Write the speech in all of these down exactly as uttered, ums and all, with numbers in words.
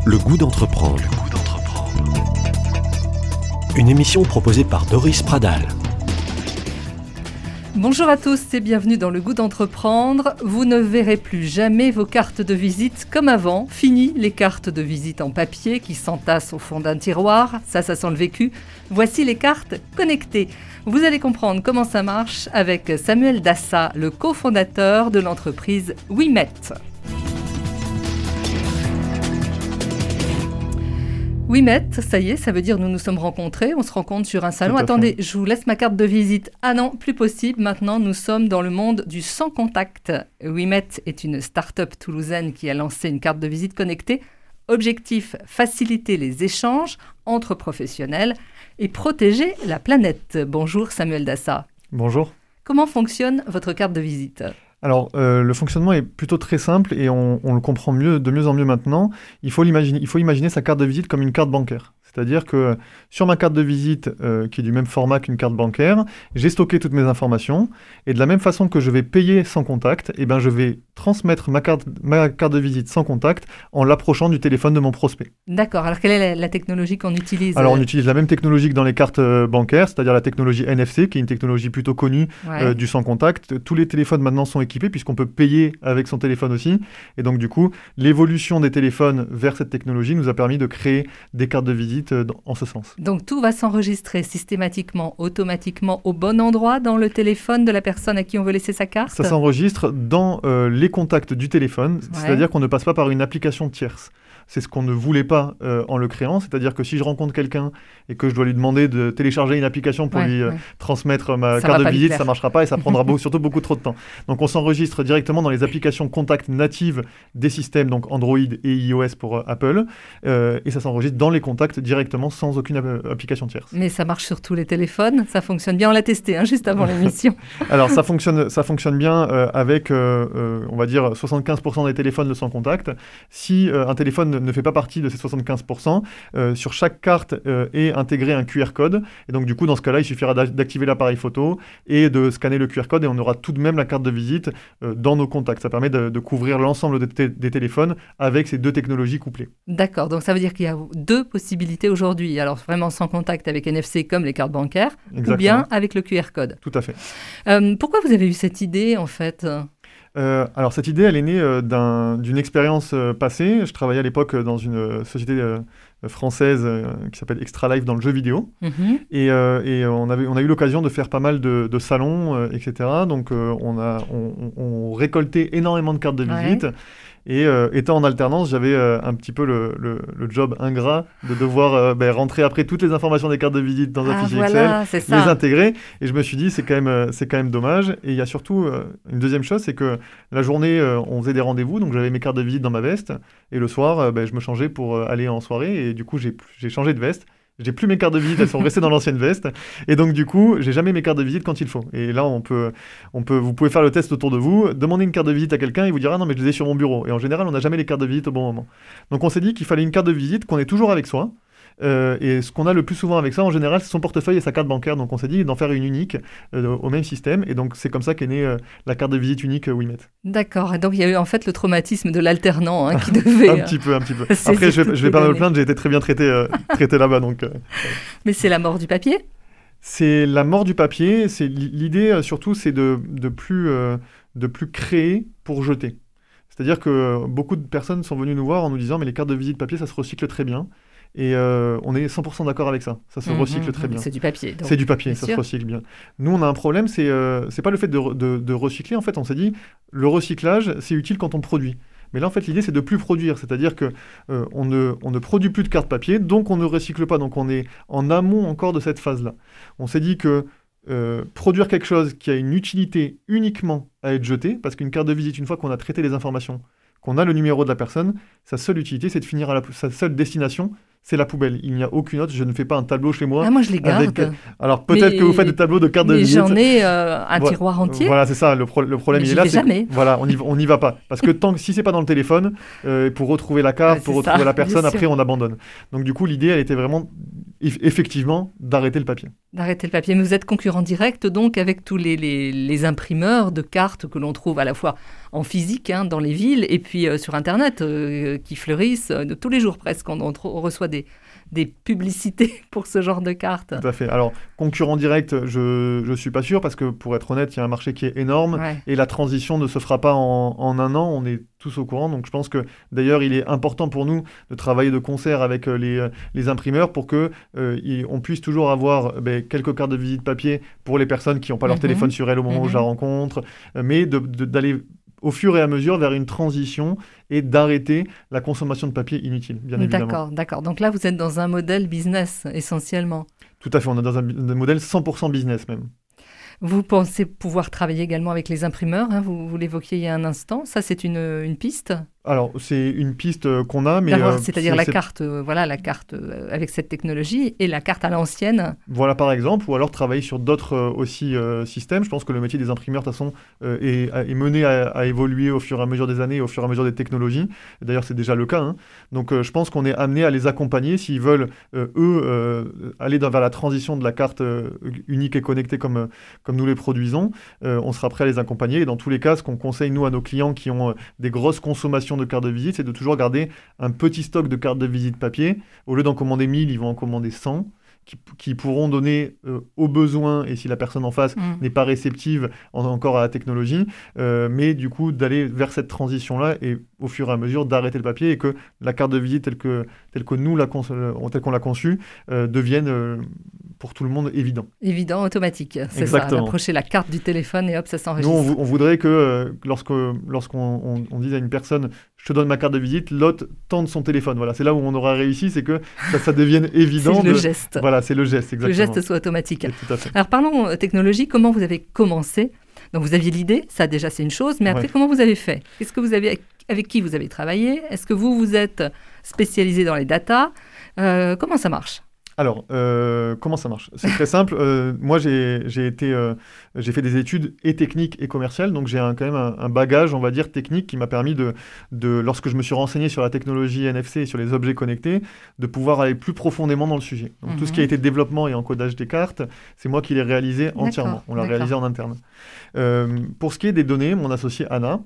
Le goût d'entreprendre. Le goût d'entreprendre. Une émission proposée par Doris Pradal. Bonjour à tous et bienvenue dans Le goût d'entreprendre. Vous ne verrez plus jamais vos cartes de visite comme avant. Fini les cartes de visite en papier qui s'entassent au fond d'un tiroir. Ça, ça sent le vécu. Voici les cartes connectées. Vous allez comprendre comment ça marche avec Samuel Dassa, le cofondateur de l'entreprise Wimet. Wimet, ça y est, ça veut dire nous nous sommes rencontrés, on se rencontre sur un salon. Attendez, je vous laisse ma carte de visite. Ah non, plus possible, maintenant nous sommes dans le monde du sans contact. Wimet est une start-up toulousaine qui a lancé une carte de visite connectée. Objectif, faciliter les échanges entre professionnels et protéger la planète. Bonjour Samuel Dassa. Bonjour. Comment fonctionne votre carte de visite ? Alors, euh, le fonctionnement est plutôt très simple et on, on le comprend mieux, de mieux en mieux maintenant. Il faut, l'imaginer, il faut imaginer sa carte de visite comme une carte bancaire. C'est-à-dire que sur ma carte de visite, euh, qui est du même format qu'une carte bancaire, j'ai stocké toutes mes informations. Et de la même façon que je vais payer sans contact, eh ben, je vais transmettre ma carte, ma carte de visite sans contact en l'approchant du téléphone de mon prospect. D'accord. Alors, quelle est la, la technologie qu'on utilise ? Alors, on utilise la même technologie que dans les cartes euh, bancaires, c'est-à-dire la technologie N F C, qui est une technologie plutôt connue ouais. euh, du sans contact. Tous les téléphones maintenant sont équipés puisqu'on peut payer avec son téléphone aussi. Et donc, du coup, l'évolution des téléphones vers cette technologie nous a permis de créer des cartes de visite en ce sens. Donc tout va s'enregistrer systématiquement, automatiquement au bon endroit dans le téléphone de la personne à qui on veut laisser sa carte ? Ça s'enregistre dans euh, les contacts du téléphone, ouais. C'est-à-dire qu'on ne passe pas par une application tierce. C'est ce qu'on ne voulait pas euh, en le créant, c'est-à-dire que si je rencontre quelqu'un et que je dois lui demander de télécharger une application pour ouais, lui euh, ouais. transmettre ma ça carte de visite, ça ne marchera pas et ça prendra beau, surtout beaucoup trop de temps. Donc on s'enregistre directement dans les applications contacts natives des systèmes, donc Android et iOS pour euh, Apple, euh, et ça s'enregistre dans les contacts directement sans aucune ap- application tierce. Mais ça marche sur tous les téléphones, ça fonctionne bien, on l'a testé hein, juste avant l'émission. Alors ça fonctionne, ça fonctionne bien euh, avec, euh, euh, on va dire, soixante-quinze pour cent des téléphones le sans contact. Si euh, un téléphone ne fait pas partie de ces soixante-quinze pour cent. Euh, sur chaque carte euh, est intégré un Q R code. Et donc, du coup, dans ce cas-là, il suffira d'activer l'appareil photo et de scanner le Q R code et on aura tout de même la carte de visite euh, dans nos contacts. Ça permet de, de couvrir l'ensemble des, té- des téléphones avec ces deux technologies couplées. D'accord. Donc, ça veut dire qu'il y a deux possibilités aujourd'hui. Alors, vraiment sans contact avec N F C comme les cartes bancaires Exactement. Ou bien avec le Q R code. Tout à fait. Euh, pourquoi vous avez eu cette idée, en fait ? Euh, alors cette idée, elle est née euh, d'un, d'une expérience euh, passée. Je travaillais à l'époque euh, dans une euh, société euh, française euh, qui s'appelle Extra Life dans le jeu vidéo. Mm-hmm. Et, euh, et on, avait, on a eu l'occasion de faire pas mal de, de salons, euh, et cetera. Donc euh, on a on, on, on récoltait énormément de cartes de visite. Ouais. Et euh, étant en alternance, j'avais euh, un petit peu le, le, le job ingrat de devoir euh, ben, rentrer après toutes les informations des cartes de visite dans un ah, fichier voilà, Excel, les intégrer. Et je me suis dit, c'est quand même, euh, c'est quand même dommage. Et il y a surtout euh, une deuxième chose, c'est que la journée, euh, on faisait des rendez-vous, donc j'avais mes cartes de visite dans ma veste. Et le soir, euh, ben, je me changeais pour euh, aller en soirée. Et du coup, j'ai, j'ai changé de veste. J'ai plus mes cartes de visite, elles sont restées dans l'ancienne veste. Et donc, du coup, j'ai jamais mes cartes de visite quand il faut. Et là, on peut, on peut, vous pouvez faire le test autour de vous, demander une carte de visite à quelqu'un, il vous dira ah, non, mais je les ai sur mon bureau. Et en général, on n'a jamais les cartes de visite au bon moment. Donc, on s'est dit qu'il fallait une carte de visite qu'on ait toujours avec soi. Euh, et ce qu'on a le plus souvent avec ça, en général, c'est son portefeuille et sa carte bancaire. Donc, on s'est dit d'en faire une unique euh, au même système. Et donc, c'est comme ça qu'est née euh, la carte de visite unique euh, Wimet. D'accord. Et donc, il y a eu en fait le traumatisme de l'alternant hein, qui devait... un petit peu, un petit peu. Après, je vais, je vais pas me plaindre, j'ai été très bien traité, euh, traité là-bas. Donc, euh, Mais c'est la mort du papier ? C'est la mort du papier. C'est, l'idée, euh, surtout, c'est de, de, plus, euh, de plus créer pour jeter. C'est-à-dire que beaucoup de personnes sont venues nous voir en nous disant « mais les cartes de visite papier, ça se recycle très bien ». Et euh, on est cent pour cent d'accord avec ça. Ça se mmh, recycle mmh, très bien. C'est du papier. Donc. C'est du papier, bien ça sûr. se recycle bien. Nous, on a un problème, c'est, euh, c'est pas le fait de, de, de recycler. En fait, on s'est dit, le recyclage, c'est utile quand on produit. Mais là, en fait, l'idée, c'est de plus produire. C'est-à-dire qu'on euh, ne, on ne produit plus de cartes papier, donc on ne recycle pas. Donc on est en amont encore de cette phase-là. On s'est dit que euh, produire quelque chose qui a une utilité uniquement à être jeté, parce qu'une carte de visite, une fois qu'on a traité les informations, qu'on a le numéro de la personne, sa seule utilité, c'est de finir à la, sa seule destination, c'est la poubelle. Il n'y a aucune autre. Je ne fais pas un tableau chez moi. Ah, moi, je les garde. Avec... Alors, peut-être mais... que vous faites des tableaux de cartes de visite. Mais j'en ai euh, un voilà. tiroir entier. Voilà, c'est ça. Le, pro- le problème, mais il est là. C'est jamais. Voilà, on n'y va pas. Parce que tant que si c'est pas dans le téléphone, euh, pour retrouver la carte, ouais, pour retrouver ça, la personne, après, on abandonne. Donc, du coup, l'idée, elle était vraiment effectivement d'arrêter le papier. D'arrêter le papier. Mais vous êtes concurrent direct donc avec tous les, les, les imprimeurs de cartes que l'on trouve à la fois en physique hein, dans les villes et puis euh, sur Internet euh, qui fleurissent euh, de tous les jours presque. On, on, on reçoit des, des publicités pour ce genre de cartes. Tout à fait. Alors, concurrent direct, je ne suis pas sûr parce que pour être honnête, il y a un marché qui est énorme ouais. et la transition ne se fera pas en, en un an. On est tous au courant. Donc, je pense que d'ailleurs, il est important pour nous de travailler de concert avec les, les imprimeurs pour qu'on euh, puisse toujours avoir ben, quelques cartes de visite papier pour les personnes qui n'ont pas leur mmh. téléphone sur elles au moment mmh. où je la rencontre, mais de, de, d'aller au fur et à mesure vers une transition et d'arrêter la consommation de papier inutile, bien évidemment. D'accord, d'accord. Donc là, vous êtes dans un modèle business essentiellement. Tout à fait, on est dans un, un modèle cent pour cent business même. Vous pensez pouvoir travailler également avec les imprimeurs, hein, vous, vous l'évoquiez il y a un instant. Ça, c'est une, une piste ? Alors, c'est une piste qu'on a, mais... Euh, c'est-à-dire c'est, la, c'est... Carte, euh, voilà, la carte euh, avec cette technologie et la carte à l'ancienne. Voilà, par exemple, ou alors travailler sur d'autres euh, aussi euh, systèmes. Je pense que le métier des imprimeurs, de toute façon, euh, est, est mené à, à évoluer au fur et à mesure des années, au fur et à mesure des technologies. D'ailleurs, c'est déjà le cas. Hein. Donc, euh, je pense qu'on est amené à les accompagner s'ils veulent, euh, eux, euh, aller dans, vers la transition de la carte euh, unique et connectée comme, comme nous les produisons. Euh, on sera prêt à les accompagner. Et dans tous les cas, ce qu'on conseille, nous, à nos clients qui ont euh, des grosses consommations de cartes de visite, c'est de toujours garder un petit stock de cartes de visite papier. Au lieu d'en commander mille, ils vont en commander cent, qui, qui pourront donner euh, au besoin, et si la personne en face mmh. n'est pas réceptive en, encore à la technologie, euh, mais du coup d'aller vers cette transition-là et au fur et à mesure d'arrêter le papier et que la carte de visite telle que, telle que nous, la cons- telle qu'on l'a conçue, euh, devienne euh, pour tout le monde évident. Évident, automatique, c'est Exactement. ça. Approcher la carte du téléphone et hop, ça s'enregistre. Nous, on, on voudrait que euh, lorsque, lorsqu'on on, on dise à une personne « je te donne ma carte de visite », l'autre tende son téléphone. Voilà, c'est là où on aura réussi, c'est que ça, ça devienne évident. c'est le de... geste. Voilà, c'est le geste, exactement. Le geste soit automatique. Et tout à fait. Alors parlons technologie, comment vous avez commencé ? Donc vous aviez l'idée, ça déjà c'est une chose, mais après ouais. comment vous avez fait ? Qu'est-ce que vous avez, avec qui vous avez travaillé ? Est-ce que vous vous êtes spécialisé dans les datas ? euh, Comment ça marche ? Alors, euh, comment ça marche ? C'est très simple. Euh, moi, j'ai, j'ai, été, euh, j'ai fait des études et techniques et commerciales, donc j'ai un, quand même un, un bagage, on va dire, technique qui m'a permis, de, de, lorsque je me suis renseigné sur la technologie N F C et sur les objets connectés, de pouvoir aller plus profondément dans le sujet. Donc, mm-hmm. tout ce qui a été développement et encodage des cartes, c'est moi qui l'ai réalisé entièrement. D'accord, on l'a d'accord. réalisé en interne. Euh, pour ce qui est des données, mon associé Anna,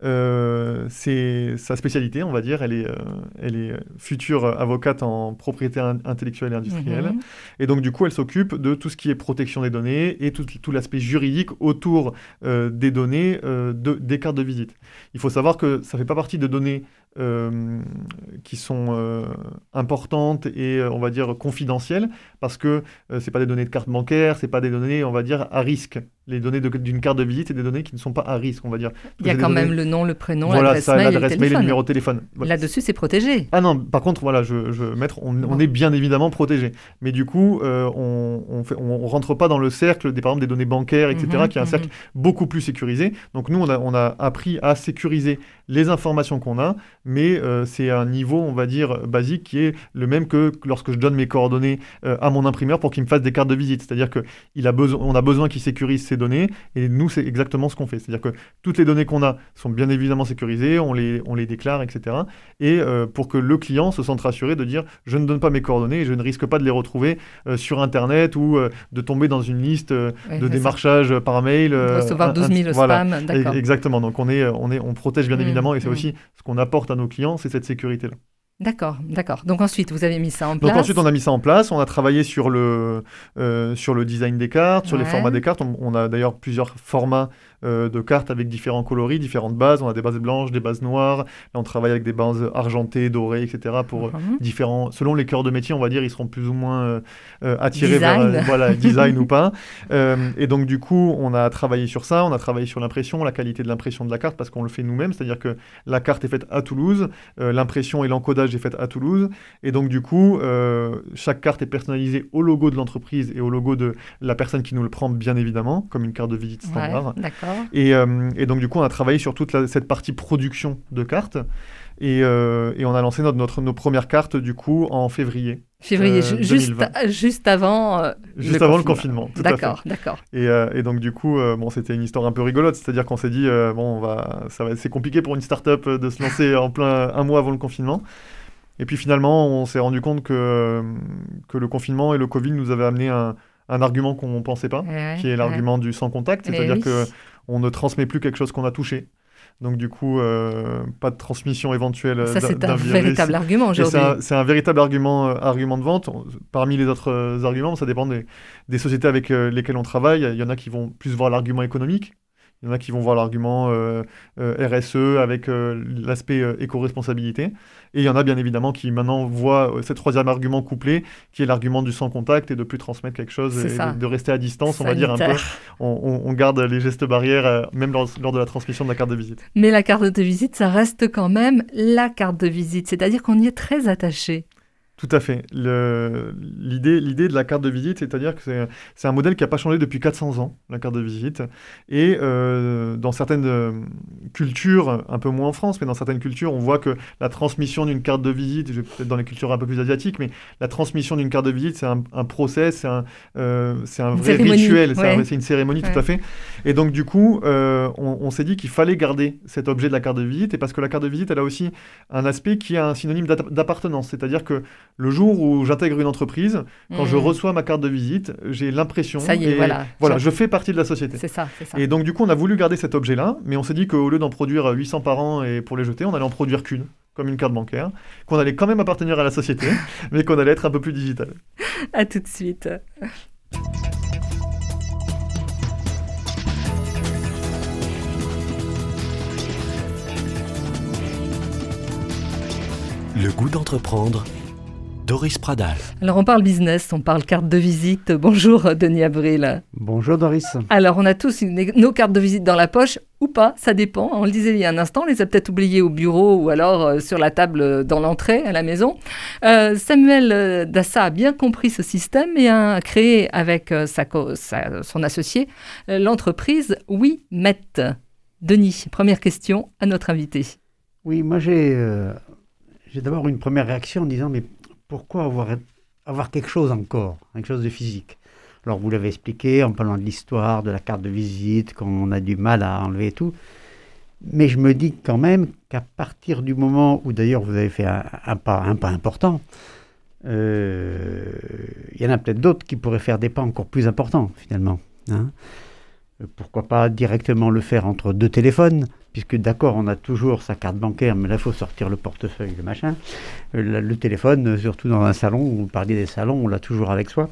Euh, c'est sa spécialité, on va dire. Elle est, euh, elle est future avocate en propriété in- intellectuelle et industrielle. Mmh. Et donc, du coup, elle s'occupe de tout ce qui est protection des données et tout, tout l'aspect juridique autour euh, des données euh, de, des cartes de visite. Il faut savoir que ça ne fait pas partie de données euh, qui sont euh, importantes et, on va dire, confidentielles, parce que euh, ce n'est pas des données de carte bancaire, ce n'est pas des données, on va dire, à risque. Les données de, d'une carte de visite, c'est des données qui ne sont pas à risque, on va dire. Il y a quand données... même le nom, le prénom, voilà, l'adresse ça, mail, l'adresse et le mail et le numéro de téléphone. Voilà. Là-dessus, c'est protégé. Ah non, par contre, voilà, je, je maître, on, bon. on est bien évidemment protégé. Mais du coup, euh, on on, fait, on on rentre pas dans le cercle des, par exemple, des données bancaires, et cetera, mm-hmm, qui est un mm-hmm. cercle beaucoup plus sécurisé. Donc nous, on a, on a appris à sécuriser les informations qu'on a, mais euh, c'est un niveau, on va dire, basique qui est le même que lorsque je donne mes coordonnées euh, à mon imprimeur pour qu'il me fasse des cartes de visite. C'est-à-dire qu'on a besoin, on a besoin qu'il sécurise ces données, et nous, c'est exactement ce qu'on fait. C'est-à-dire que toutes les données qu'on a sont bien évidemment sécurisées, on les, on les déclare, et cetera. Et euh, pour que le client se sente rassuré de dire « je ne donne pas mes coordonnées et je ne risque pas de les retrouver euh, sur Internet ou euh, de tomber dans une liste euh, oui, de démarchage ça. par mail. Euh, » De recevoir douze mille voilà. spam, d'accord. Exactement. Donc on, est, on, est, on protège bien mmh, évidemment et c'est mmh. aussi ce qu'on apporte à nos clients, c'est cette sécurité-là. D'accord, d'accord. Donc ensuite, vous avez mis ça en place. Donc ensuite, on a mis ça en place. On a travaillé sur le, euh, sur le design des cartes, sur ouais. les formats des cartes. On, on a d'ailleurs plusieurs formats euh, de cartes avec différents coloris, différentes bases. On a des bases blanches, des bases noires. Là, on travaille avec des bases argentées, dorées, et cetera. Pour mm-hmm. différents, selon les cœurs de métier, on va dire, ils seront plus ou moins euh, euh, attirés design. vers euh, voilà, design ou pas. Euh, et donc du coup, on a travaillé sur ça. On a travaillé sur l'impression, la qualité de l'impression de la carte, parce qu'on le fait nous-mêmes. C'est-à-dire que la carte est faite à Toulouse, euh, l'impression et l'encodage est fait à Toulouse. Et donc, du coup, euh, chaque carte est personnalisée au logo de l'entreprise et au logo de la personne qui nous le prend, bien évidemment, comme une carte de visite standard. Ouais, d'accord. Et, euh, et donc, du coup, on a travaillé sur toute la, cette partie production de cartes. Et, euh, et on a lancé notre, notre, nos premières cartes, du coup, en février. Février, euh, juste, juste avant euh, Juste le avant confinement. le confinement, tout d'accord, à fait. D'accord, et, euh, et donc, du coup, euh, bon, c'était une histoire un peu rigolote. C'est-à-dire qu'on s'est dit, euh, bon, on va, ça va, c'est compliqué pour une start-up de se lancer en plein un mois avant le confinement. Et puis finalement, on s'est rendu compte que, que le confinement et le Covid nous avaient amené un, un argument qu'on ne pensait pas, ouais, qui est l'argument ouais. du sans contact, c'est-à-dire oui. qu'on ne transmet plus quelque chose qu'on a touché. Donc du coup, euh, pas de transmission éventuelle ça, c'est d'un un virus. véritable argument aujourd'hui. C'est un, c'est un véritable argument, euh, argument de vente. Parmi les autres euh, arguments, ça dépend des, des sociétés avec euh, lesquelles on travaille. Il y en a qui vont plus voir l'argument économique. Il y en a qui vont voir l'argument euh, euh, R S E avec euh, l'aspect euh, éco-responsabilité. Et il y en a bien évidemment qui maintenant voient euh, ce troisième argument couplé, qui est l'argument du sans contact et de plus transmettre quelque chose et de, de rester à distance, Sanitaire. On va dire un peu. On, on, on garde les gestes barrières, euh, même lors, lors de la transmission de la carte de visite. Mais la carte de visite, ça reste quand même la carte de visite, c'est-à-dire qu'on y est très attaché. Tout à fait. Le, l'idée, l'idée de la carte de visite, c'est-à-dire que c'est, c'est un modèle qui n'a pas changé depuis quatre cents ans, la carte de visite. Et euh, dans certaines euh, cultures, un peu moins en France, mais dans certaines cultures, on voit que la transmission d'une carte de visite, peut-être dans les cultures un peu plus asiatiques, mais la transmission d'une carte de visite, c'est un, un process, c'est un, euh, c'est un vrai cérémonie. rituel, c'est, ouais. un, c'est une cérémonie, ouais. tout à fait. Et donc, du coup, euh, on, on s'est dit qu'il fallait garder cet objet de la carte de visite, et parce que la carte de visite, elle a aussi un aspect qui est un synonyme d'appartenance, c'est-à-dire que le jour où j'intègre une entreprise, quand mmh. je reçois ma carte de visite, j'ai l'impression... Ça y est, et voilà. Voilà, je fais partie de la société. C'est ça, c'est ça. Et donc, du coup, on a voulu garder cet objet-là, mais on s'est dit qu'au lieu d'en produire huit cents par an et pour les jeter, on allait en produire qu'une, comme une carte bancaire, qu'on allait quand même appartenir à la société, mais qu'on allait être un peu plus digital. À tout de suite. Le goût d'entreprendre, Doris Pradal. Alors on parle business, on parle carte de visite. Bonjour Denis Avril. Bonjour Doris. Alors on a tous une, nos cartes de visite dans la poche ou pas, ça dépend. On le disait il y a un instant, on les a peut-être oubliées au bureau ou alors euh, sur la table euh, dans l'entrée à la maison. Euh, Samuel euh, Dassa a bien compris ce système et a créé avec euh, sa, sa, son associé euh, l'entreprise WeMet. Denis, première question à notre invité. Oui, moi j'ai... Euh... J'ai d'abord une première réaction en disant, mais pourquoi avoir, avoir quelque chose encore, quelque chose de physique ? Alors vous l'avez expliqué en parlant de l'histoire, de la carte de visite, qu'on a du mal à enlever et tout. Mais je me dis quand même qu'à partir du moment où d'ailleurs vous avez fait un, un, pas, un pas important, euh, il y en a peut-être d'autres qui pourraient faire des pas encore plus importants finalement. Hein ? Pourquoi pas directement le faire entre deux téléphones ? Puisque d'accord, on a toujours sa carte bancaire, mais là, il faut sortir le portefeuille, le machin. Le, le téléphone, surtout dans un salon, vous parliez des salons, on l'a toujours avec soi.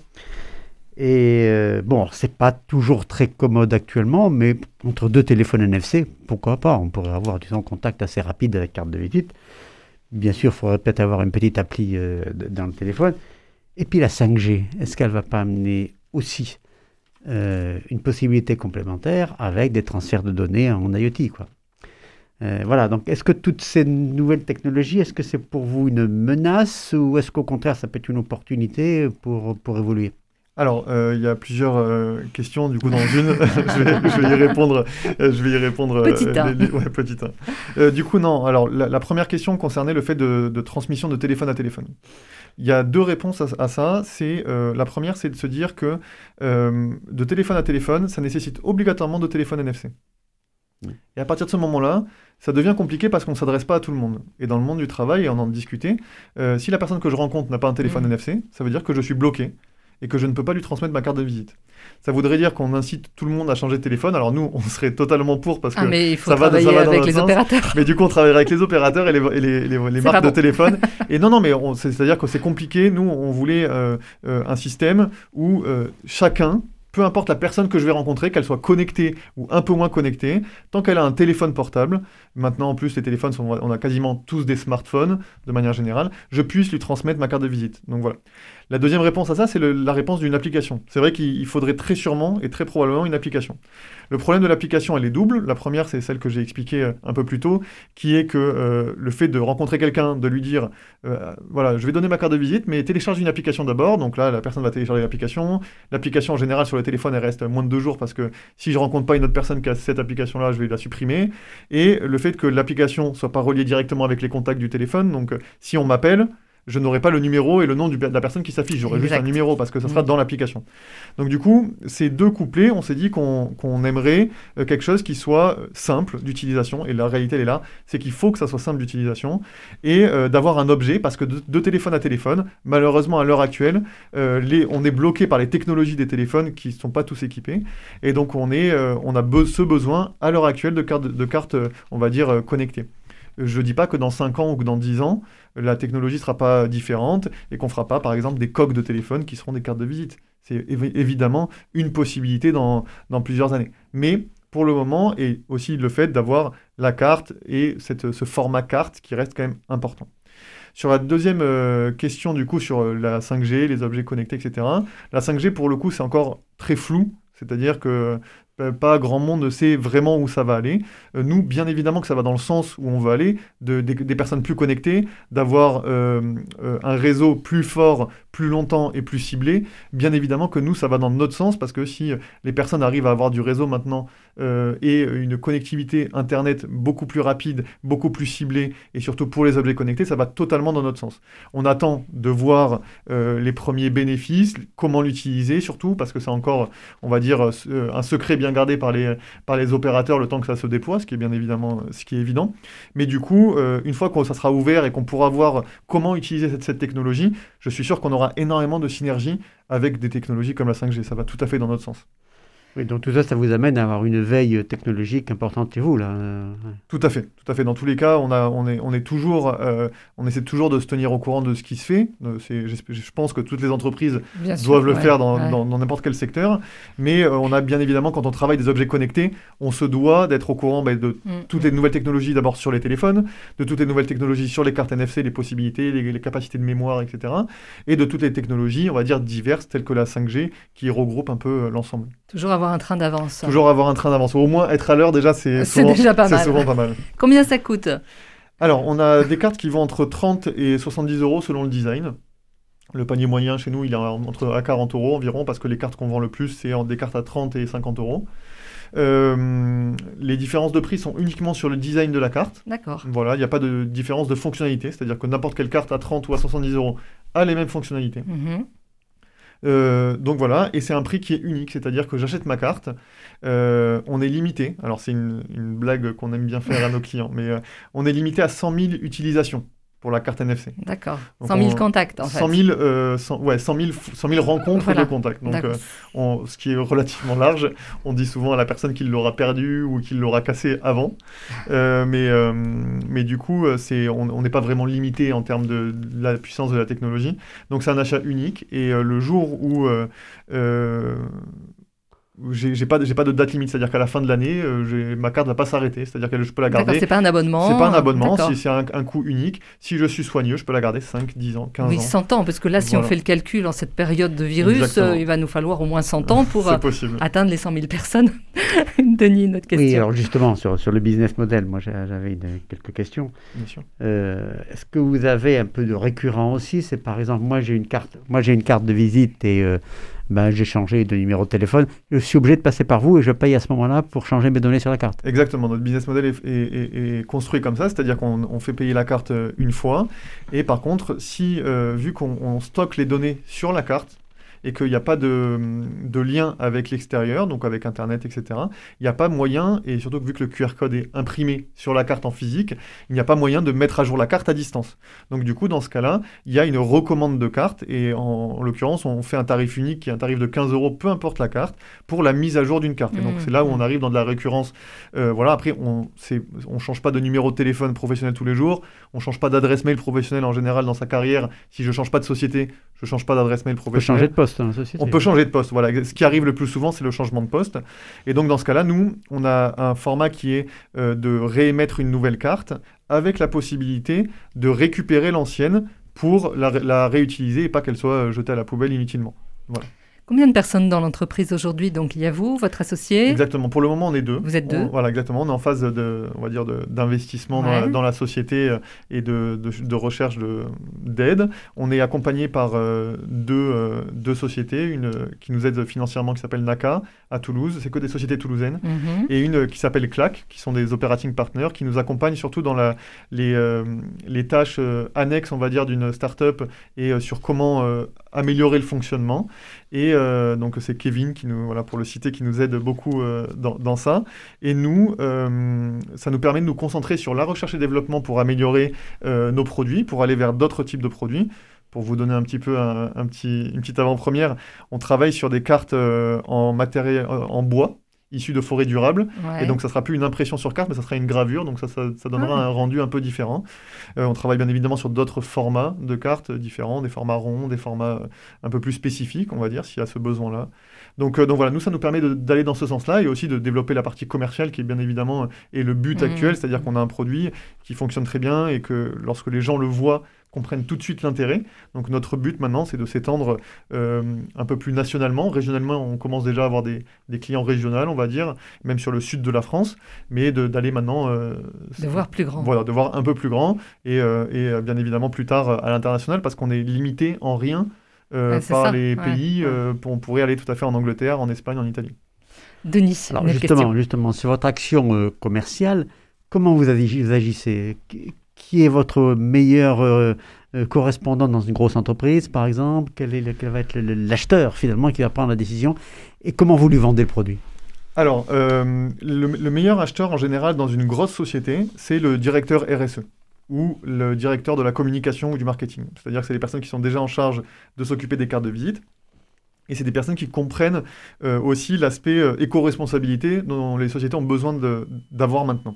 Et euh, bon, c'est pas toujours très commode actuellement, mais entre deux téléphones N F C, pourquoi pas ? On pourrait avoir du sans contact assez rapide avec carte de visite. Bien sûr, il faudrait peut-être avoir une petite appli euh, dans le téléphone. Et puis la cinq G, est-ce qu'elle ne va pas amener aussi euh, une possibilité complémentaire avec des transferts de données en IoT, quoi ? Euh, voilà, donc est-ce que toutes ces nouvelles technologies, est-ce que c'est pour vous une menace ou est-ce qu'au contraire ça peut être une opportunité pour, pour évoluer ? Alors, euh, il y a plusieurs euh, questions du coup dans une. je, vais, je vais y répondre. Euh, je vais y répondre. Petit un. Euh, les, les, ouais, petit un. Euh, du coup, non. Alors, la, la première question concernait le fait de, de transmission de téléphone à téléphone. Il y a deux réponses à, à ça. C'est euh, la première, c'est de se dire que euh, de téléphone à téléphone, ça nécessite obligatoirement de téléphone N F C. Et à partir de ce moment-là, ça devient compliqué parce qu'on ne s'adresse pas à tout le monde. Et dans le monde du travail, et on en discutait, euh, si la personne que je rencontre n'a pas un téléphone mmh. N F C, ça veut dire que je suis bloqué et que je ne peux pas lui transmettre ma carte de visite. Ça voudrait dire qu'on incite tout le monde à changer de téléphone. Alors nous, on serait totalement pour parce que ah, mais il faut ça va, travailler ça va dans avec les sens. Opérateurs. Mais du coup, on travaillerait avec les opérateurs et les, et les, les, les marques de bon. téléphone. Et non, non, mais on, c'est, c'est-à-dire que c'est compliqué. Nous, on voulait euh, euh, un système où euh, chacun, peu importe la personne que je vais rencontrer, qu'elle soit connectée ou un peu moins connectée, tant qu'elle a un téléphone portable, maintenant en plus les téléphones, sont, on a quasiment tous des smartphones de manière générale, je puisse lui transmettre ma carte de visite. Donc voilà. La deuxième réponse à ça, c'est le, la réponse d'une application. C'est vrai qu'il faudrait très sûrement et très probablement une application. Le problème de l'application, elle est double. La première, c'est celle que j'ai expliquée un peu plus tôt, qui est que euh, le fait de rencontrer quelqu'un, de lui dire, euh, voilà, je vais donner ma carte de visite, mais télécharge une application d'abord. Donc là, la personne va télécharger l'application. L'application, en général, sur le téléphone, elle reste moins de deux jours parce que si je rencontre pas une autre personne qui a cette application-là, je vais la supprimer. Et le fait que l'application soit pas reliée directement avec les contacts du téléphone, donc si on m'appelle, je n'aurai pas le numéro et le nom du, de la personne qui s'affiche. J'aurai Exact. juste un numéro parce que ça sera Mmh. dans l'application. Donc du coup, ces deux couplets, on s'est dit qu'on, qu'on aimerait euh, quelque chose qui soit euh, simple d'utilisation. Et la réalité, elle est là. C'est qu'il faut que ça soit simple d'utilisation et euh, d'avoir un objet parce que de, de téléphone à téléphone, malheureusement, à l'heure actuelle, euh, les, on est bloqué par les technologies des téléphones qui ne sont pas tous équipés. Et donc, on, est, euh, on a be- ce besoin, à l'heure actuelle, de cartes, de cartes euh, on va dire, euh, connectées. Je ne dis pas que dans cinq ans ou que dans dix ans, la technologie ne sera pas différente et qu'on ne fera pas, par exemple, des coques de téléphone qui seront des cartes de visite. C'est évi- évidemment une possibilité dans, dans plusieurs années. Mais pour le moment, et aussi le fait d'avoir la carte et cette, ce format carte qui reste quand même important. Sur la deuxième euh, question, du coup, sur la cinq G, les objets connectés, et cetera, la cinq G, pour le coup, c'est encore très flou. C'est-à-dire que euh, pas grand monde ne sait vraiment où ça va aller. Euh, nous, bien évidemment que ça va dans le sens où on veut aller, de, des, des personnes plus connectées, d'avoir euh, euh, un réseau plus fort, plus longtemps et plus ciblé. Bien évidemment que nous, ça va dans notre sens, parce que si les personnes arrivent à avoir du réseau maintenant euh, et une connectivité Internet beaucoup plus rapide, beaucoup plus ciblée, et surtout pour les objets connectés, ça va totalement dans notre sens. On attend de voir euh, les premiers bénéfices, comment l'utiliser surtout, parce que c'est encore, on va dire, euh, un secret bien gardé par les, par les opérateurs le temps que ça se déploie, ce qui est bien évidemment ce qui est évident. Mais du coup, euh, une fois que ça sera ouvert et qu'on pourra voir comment utiliser cette, cette technologie, je suis sûr qu'on aura énormément de synergie avec des technologies comme la cinq G. Ça va tout à fait dans notre sens. Oui, donc tout ça, ça vous amène à avoir une veille technologique importante chez vous, là. euh, ouais. Tout à fait, tout à fait. Dans tous les cas, on, a, on, est, on, est toujours, euh, on essaie toujours de se tenir au courant de ce qui se fait. Euh, c'est, je pense que toutes les entreprises Bien sûr, doivent le ouais, faire dans, ouais. dans, dans n'importe quel secteur. Mais euh, on a bien évidemment, quand on travaille des objets connectés, on se doit d'être au courant bah, de Mm, toutes mm. les nouvelles technologies, d'abord sur les téléphones, de toutes les nouvelles technologies sur les cartes N F C, les possibilités, les, les capacités de mémoire, et cetera. Et de toutes les technologies, on va dire, diverses, telles que la cinq G, qui regroupe un peu euh, l'ensemble. Toujours avoir un train d'avance. Toujours avoir un train d'avance. Au moins, être à l'heure, déjà, c'est, C'est souvent, déjà pas c'est mal. souvent pas mal. Combien ça coûte? Alors, on a des cartes qui vont entre trente et soixante-dix euros selon le design. Le panier moyen chez nous, il est entre à quarante euros environ, parce que les cartes qu'on vend le plus, c'est des cartes à trente et cinquante euros. Euh, les différences de prix sont uniquement sur le design de la carte. D'accord. Voilà, il n'y a pas de différence de fonctionnalité, c'est-à-dire que n'importe quelle carte à trente ou à soixante-dix euros a les mêmes fonctionnalités. Mhm. Euh, donc voilà, et c'est un prix qui est unique, c'est-à-dire que j'achète ma carte, euh, on est limité, alors c'est une, une blague qu'on aime bien faire à nos clients, mais euh, on est limité à cent mille utilisations pour la carte N F C. D'accord. Donc cent mille on- contacts, en fait. cent mille, euh, cent, ouais, cent mille, cent mille rencontres Voilà. de contacts. Donc, D'accord. euh, on- ce qui est relativement large. On dit souvent à la personne qui l'aura perdu ou qui l'aura cassé avant. Euh, mais, euh, mais du coup, euh, c'est, on on n'est pas vraiment limité en termes de, de la puissance de la technologie. Donc, c'est un achat unique. Et euh, le jour où... euh, euh, j'ai, j'ai pas, de- j'ai pas de date limite, c'est-à-dire qu'à la fin de l'année, euh, j'ai- ma carte va pas s'arrêter, c'est-à-dire que je peux la D'accord, garder. c'est pas un abonnement. C'est pas un abonnement, D'accord. si c'est un, un coût unique. Si je suis soigneux, je peux la garder cinq, dix ans, quinze Oui, ans. cent ans, parce que là, si on Voilà. fait le calcul en cette période de virus, Exactement. euh, il va nous falloir au moins cent ans pour C'est euh, possible. atteindre les cent mille personnes. Denis, notre question. Oui, alors justement, sur, sur le business model, moi j'ai- j'avais une- quelques questions. Bien sûr. Euh, est-ce que vous avez un peu de récurrent aussi? C'est par exemple, moi j'ai une carte, moi j'ai une carte de visite et euh, ben, j'ai changé de numéro de téléphone. Je suis obligé de passer par vous et je paye à ce moment-là pour changer mes données sur la carte. Exactement, notre business model est, est- est- est construit comme ça, c'est-à-dire qu'on on fait payer la carte euh, une fois, et par contre, si, euh, vu qu'on on stocke les données sur la carte, et qu'il n'y a pas de, de lien avec l'extérieur, donc avec Internet, et cetera, il n'y a pas moyen, et surtout que vu que le Q R code est imprimé sur la carte en physique, il n'y a pas moyen de mettre à jour la carte à distance. Donc du coup, dans ce cas-là, il y a une recommande de carte, et en, en l'occurrence, on fait un tarif unique qui est un tarif de quinze euros, peu importe la carte, pour la mise à jour d'une carte. Et donc Mmh. c'est là où on arrive dans de la récurrence. Euh, voilà, après, on ne change pas de numéro de téléphone professionnel tous les jours, on ne change pas d'adresse mail professionnelle en général dans sa carrière. Si je ne change pas de société, je ne change pas d'adresse mail On peut professionnelle. changer de poste dans la société. On peut changer de poste, voilà. Ce qui arrive le plus souvent, c'est le changement de poste. Et donc, dans ce cas-là, nous, on a un format qui est euh, de réémettre une nouvelle carte avec la possibilité de récupérer l'ancienne pour la, ré- la réutiliser et pas qu'elle soit euh, jetée à la poubelle inutilement. Voilà. Combien de personnes dans l'entreprise aujourd'hui? Donc il y a vous, votre associé. Exactement. Pour le moment, on est deux. Vous êtes deux. On, voilà, exactement. On est en phase de, on va dire, de, d'investissement ouais. dans, la, dans la société euh, et de, de, de recherche de, d'aide. On est accompagné par euh, deux, euh, deux sociétés, une euh, qui nous aide financièrement qui s'appelle Naka à Toulouse. C'est que des sociétés toulousaines. Mm-hmm. Et une euh, qui s'appelle Clac, qui sont des operating partners, qui nous accompagnent surtout dans la, les, euh, les tâches euh, annexes, on va dire, d'une start-up et euh, sur comment euh, améliorer le fonctionnement. Et euh, donc c'est Kevin, qui nous, voilà, pour le citer, qui nous aide beaucoup euh, dans, dans ça. Et nous, euh, ça nous permet de nous concentrer sur la recherche et développement pour améliorer euh, nos produits, pour aller vers d'autres types de produits. Pour vous donner un petit peu un, un petit, une petite avant-première, on travaille sur des cartes euh, en matériel, euh, en bois, issus de forêts durables. Ouais. Et donc, ça ne sera plus une impression sur carte, mais ça sera une gravure. Donc, ça, ça, ça donnera ah. un rendu un peu différent. Euh, on travaille bien évidemment sur d'autres formats de cartes différents, des formats ronds, des formats un peu plus spécifiques, on va dire, s'il y a ce besoin-là. Donc, euh, donc voilà, nous, ça nous permet de, d'aller dans ce sens-là et aussi de développer la partie commerciale qui est bien évidemment est le but mmh. actuel, c'est-à-dire qu'on a un produit qui fonctionne très bien et que lorsque les gens le voient, comprennent tout de suite l'intérêt. Donc notre but maintenant, c'est de s'étendre euh, un peu plus nationalement. Régionalement, on commence déjà à avoir des, des clients régionaux, on va dire, même sur le sud de la France, mais de, d'aller maintenant... Euh, de voir plus grand. Voilà, de voir un peu plus grand et, euh, et bien évidemment plus tard à l'international parce qu'on est limité en rien euh, ouais, par ça. les ouais. pays. Ouais. Euh, on pourrait aller tout à fait en Angleterre, en Espagne, en Italie. Denis, alors justement, justement, sur votre action euh, commerciale, comment vous agissez ? Qui est votre meilleur euh, euh, correspondant dans une grosse entreprise, par exemple? Quel, est le, quel va être le, l'acheteur, finalement, qui va prendre la décision? Et comment vous lui vendez le produit? Alors, euh, le, le meilleur acheteur, en général, dans une grosse société, c'est le directeur R S E ou le directeur de la communication ou du marketing. C'est-à-dire que c'est les personnes qui sont déjà en charge de s'occuper des cartes de visite. Et c'est des personnes qui comprennent euh, aussi l'aspect euh, éco-responsabilité dont les sociétés ont besoin de, d'avoir maintenant.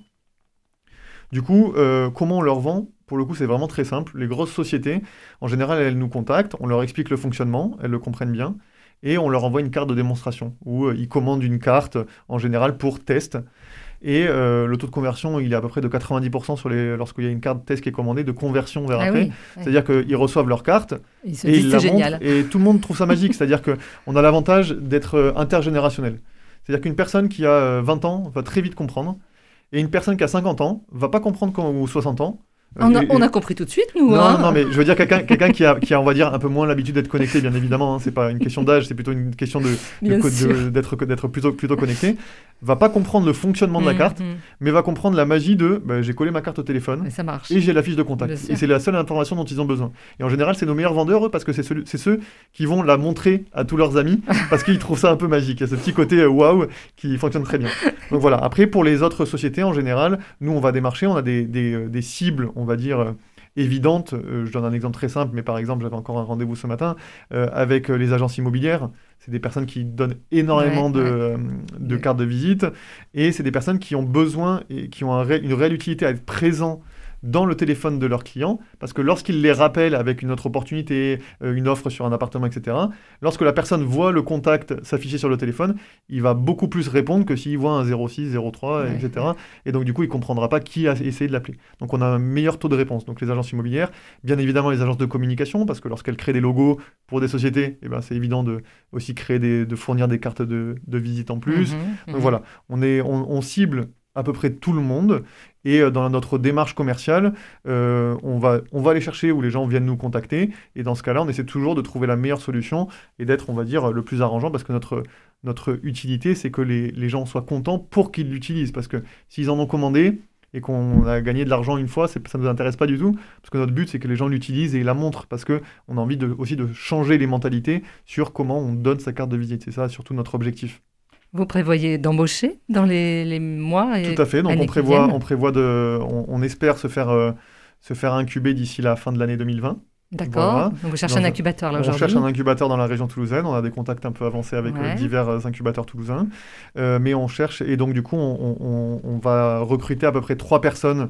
Du coup, euh, comment on leur vend? Pour le coup, c'est vraiment très simple. Les grosses sociétés, en général, elles nous contactent, on leur explique le fonctionnement, elles le comprennent bien, et on leur envoie une carte de démonstration, où euh, ils commandent une carte, en général, pour test. Et euh, le taux de conversion, il est à peu près de quatre-vingt-dix pour cent sur les, lorsqu'il y a une carte test qui est commandée, de conversion vers ah après. Oui, c'est-à-dire oui. qu'ils reçoivent leur carte, ils et ils la montrent, et tout le monde trouve ça magique. C'est-à-dire qu'on a l'avantage d'être intergénérationnel. C'est-à-dire qu'une personne qui a vingt ans va très vite comprendre, et une personne qui a cinquante ans va pas comprendre quand, ou soixante ans. On a, et, on a compris tout de suite, nous. Non, hein. non, mais je veux dire quelqu'un, quelqu'un qui, a, qui a, on va dire, un peu moins l'habitude d'être connecté, bien évidemment. Hein, c'est pas une question d'âge, c'est plutôt une question de, de, de, d'être, d'être plutôt, plutôt connecté. Va pas comprendre le fonctionnement de la carte, mmh, mais va comprendre la magie de bah, j'ai collé ma carte au téléphone et, ça marche. Et j'ai la fiche de contact. Et c'est la seule information dont ils ont besoin. Et en général, c'est nos meilleurs vendeurs, eux, parce que c'est, ceux, c'est ceux qui vont la montrer à tous leurs amis, parce qu'ils trouvent ça un peu magique. Il y a ce petit côté waouh qui fonctionne très bien. Donc voilà. Après, pour les autres sociétés, en général, nous, on va démarcher, on a des, des, des cibles, on va dire, évidentes. Euh, je donne un exemple très simple, mais par exemple, j'avais encore un rendez-vous ce matin euh, avec euh, les agences immobilières. C'est des personnes qui donnent énormément ouais, de, ouais. Euh, de ouais. cartes de visite et c'est des personnes qui ont besoin et qui ont un ré, une réelle utilité à être présents dans le téléphone de leurs clients, parce que lorsqu'ils les rappellent avec une autre opportunité, euh, une offre sur un appartement, et cetera, lorsque la personne voit le contact s'afficher sur le téléphone, il va beaucoup plus répondre que s'il voit un zéro six, zéro trois, ouais. et cetera. Et donc du coup, il ne comprendra pas qui a essayé de l'appeler. Donc on a un meilleur taux de réponse. Donc les agences immobilières, bien évidemment les agences de communication, parce que lorsqu'elles créent des logos pour des sociétés, eh ben, c'est évident de aussi créer des, de fournir des cartes de, de visite en plus. Mmh, donc mmh. voilà, on, est, on, on cible à peu près tout le monde. Et euh, dans notre démarche commerciale, euh, on, va, on va aller chercher où les gens viennent nous contacter. Et dans ce cas-là, on essaie toujours de trouver la meilleure solution et d'être, on va dire, le plus arrangeant, parce que notre, notre utilité, c'est que les, les gens soient contents pour qu'ils l'utilisent. Parce que s'ils en ont commandé et qu'on a gagné de l'argent une fois, c'est, ça ne nous intéresse pas du tout. Parce que notre but, c'est que les gens l'utilisent et la montrent. Parce qu'on a envie de, aussi de changer les mentalités sur comment on donne sa carte de visite. C'est ça surtout notre objectif. Vous prévoyez d'embaucher dans les, les mois et Tout à fait, donc on prévoit, on prévoit de, on, on espère se faire, euh, se faire incuber d'ici la fin de l'année deux mille vingt. D'accord, voilà. Donc vous cherchez donc, un incubateur là on aujourd'hui. On cherche un incubateur dans la région toulousaine, on a des contacts un peu avancés avec ouais. euh, divers euh, incubateurs toulousains, euh, mais on cherche, et donc du coup on, on, on va recruter à peu près trois personnes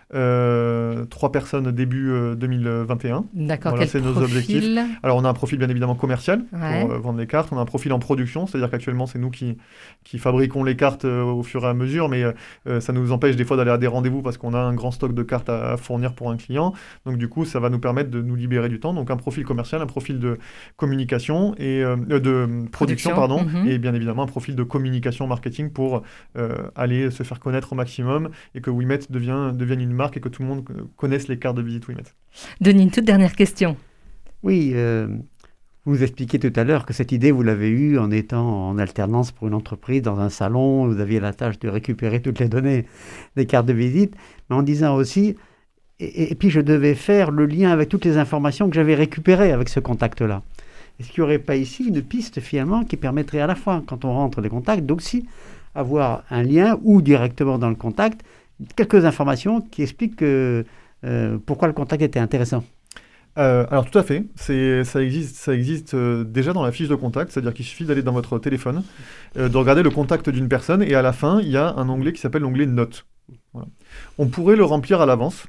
euh, trois personnes début euh, deux mille vingt et un. D'accord, voilà, quel c'est nos profil? objectifs. Alors on a un profil bien évidemment commercial Ouais. pour euh, vendre les cartes, on a un profil en production, c'est-à-dire qu'actuellement c'est nous qui, qui fabriquons les cartes euh, au fur et à mesure, mais euh, ça nous empêche des fois d'aller à des rendez-vous parce qu'on a un grand stock de cartes à, à fournir pour un client, donc du coup ça va nous permettre de nous libérer du temps, donc un profil commercial, un profil de communication et euh, de production, production pardon, mm-hmm. et bien évidemment un profil de communication marketing pour euh, aller se faire connaître au maximum et que Ouimet devient, devienne une marque et que tout le monde connaisse les cartes de visite Ouimet. Denis, une toute dernière question. Oui, euh, vous nous expliquiez tout à l'heure que cette idée, vous l'avez eue en étant en alternance pour une entreprise dans un salon, où vous aviez la tâche de récupérer toutes les données des cartes de visite, mais en disant aussi, et, et puis je devais faire le lien avec toutes les informations que j'avais récupérées avec ce contact-là. Est-ce qu'il n'y aurait pas ici une piste finalement qui permettrait à la fois, quand on rentre les contacts, d'aussi avoir un lien ou directement dans le contact, quelques informations qui expliquent que, euh, pourquoi le contact était intéressant? Euh, alors tout à fait, c'est, ça existe, ça existe euh, déjà dans la fiche de contact, c'est-à-dire qu'il suffit d'aller dans votre téléphone, euh, de regarder le contact d'une personne et à la fin, il y a un onglet qui s'appelle l'onglet Notes. Voilà. On pourrait le remplir à l'avance,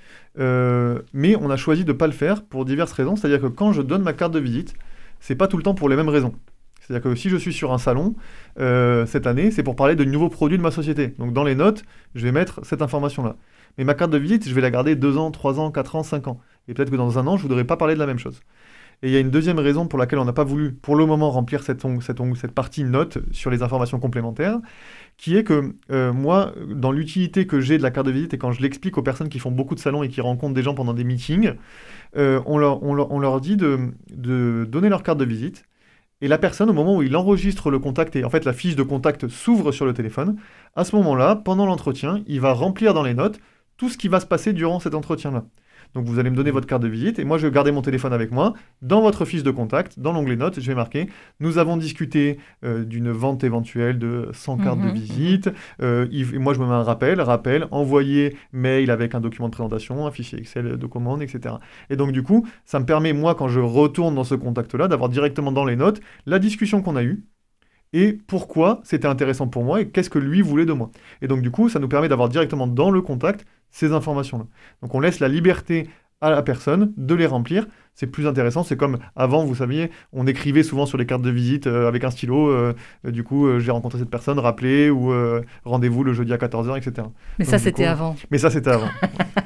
euh, mais on a choisi de ne pas le faire pour diverses raisons, c'est-à-dire que quand je donne ma carte de visite, c'est pas tout le temps pour les mêmes raisons. C'est-à-dire que si je suis sur un salon, euh, cette année, c'est pour parler de nouveaux produits de ma société. Donc dans les notes, je vais mettre cette information-là. Mais ma carte de visite, je vais la garder deux ans, trois ans, quatre ans, cinq ans. Et peut-être que dans un an, je ne voudrais pas parler de la même chose. Et il y a une deuxième raison pour laquelle on n'a pas voulu, pour le moment, remplir cette, on, cette, on, cette partie note sur les informations complémentaires, qui est que euh, moi, dans l'utilité que j'ai de la carte de visite, et quand je l'explique aux personnes qui font beaucoup de salons et qui rencontrent des gens pendant des meetings, euh, on, leur, on, leur, on leur dit de, de donner leur carte de visite. Et la personne, au moment où il enregistre le contact, et en fait la fiche de contact s'ouvre sur le téléphone, à ce moment-là, pendant l'entretien, il va remplir dans les notes tout ce qui va se passer durant cet entretien-là. Donc vous allez me donner votre carte de visite, et moi je vais garder mon téléphone avec moi. Dans votre fiche de contact, dans l'onglet notes, je vais marquer « Nous avons discuté euh, d'une vente éventuelle de cent cartes mmh, de visite. Euh, » et moi je me mets un rappel, rappel, envoyer mail avec un document de présentation, un fichier Excel de commande, et cetera. Et donc du coup, ça me permet, moi, quand je retourne dans ce contact-là, d'avoir directement dans les notes la discussion qu'on a eue, et pourquoi c'était intéressant pour moi, et qu'est-ce que lui voulait de moi. Et donc du coup, ça nous permet d'avoir directement dans le contact ces informations-là. Donc on laisse la liberté à la personne de les remplir. C'est plus intéressant, c'est comme avant, vous saviez, on écrivait souvent sur les cartes de visite euh, avec un stylo, euh, euh, du coup, euh, j'ai rencontré cette personne, rappelez, ou euh, rendez-vous le jeudi à quatorze heures, et cetera. Mais Donc, ça, c'était coup, avant. Mais ça, c'était avant.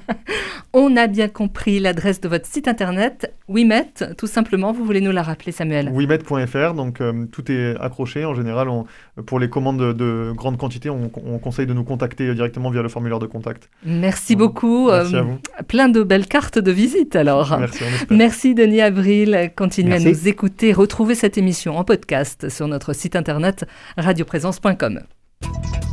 On a bien compris l'adresse de votre site internet, Ouimet, tout simplement, vous voulez nous la rappeler, Samuel? Ouimet point F R, donc euh, tout est accroché. En général, on, pour les commandes de, de grande quantité, on, on conseille de nous contacter directement via le formulaire de contact. Merci donc, beaucoup. Merci euh, à vous. Plein de belles cartes de visite, alors. Merci, on espère. Merci, Denis Avril. Continuez Merci. à nous écouter. Retrouvez cette émission en podcast sur notre site internet radio présence point com.